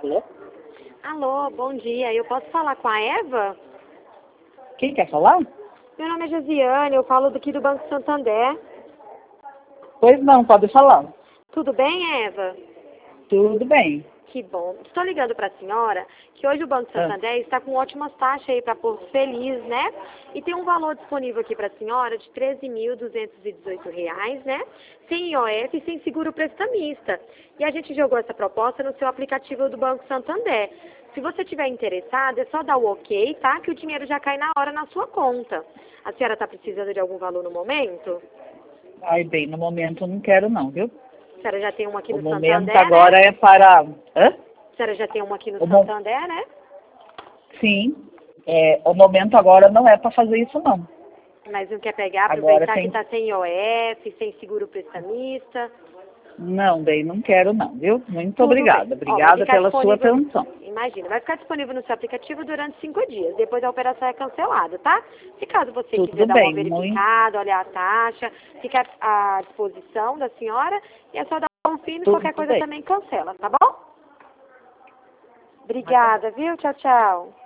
Alô? Alô, bom dia. Eu posso falar com a Eva? Quem quer falar? Meu nome é Josiane, eu falo daqui do Banco Santander. Pois não, pode falar. Tudo bem, Eva? Tudo bem. Que bom. Estou ligando para a senhora que hoje o Banco Santander está com ótimas taxas aí para Porto Feliz, né? E tem um valor disponível aqui para a senhora de R$ 13.218, né? Sem IOF e sem seguro prestamista. E a gente jogou essa proposta no seu aplicativo do Banco Santander. Se você estiver interessada, é só dar o ok, tá? Que o dinheiro já cai na hora na sua conta. A senhora está precisando de algum valor no momento? Ai, bem, no momento eu não quero não, viu? A senhora já tem uma aqui O no momento Santander, agora né? é para... Hã? A senhora já tem uma aqui no O Santander, né? Sim, o momento agora não é para fazer isso não. Mas não quer pegar, Agora aproveitar que tem... está sem IOF, sem seguro prestamista. Não, bem, não quero não, viu? Muito Tudo bem. obrigada. Ó, vai Obrigada ficar pela sua disponível, atenção. imagina, vai ficar disponível no seu aplicativo durante 5 dias. Depois a operação é cancelada, tá? Se caso você quiser Tudo dar uma bem, muito... verificada, olhar a taxa, fica à disposição da senhora e é só dar um confirme, qualquer Tudo coisa bem. também cancela, tá bom? Obrigada, viu? Tchau, tchau.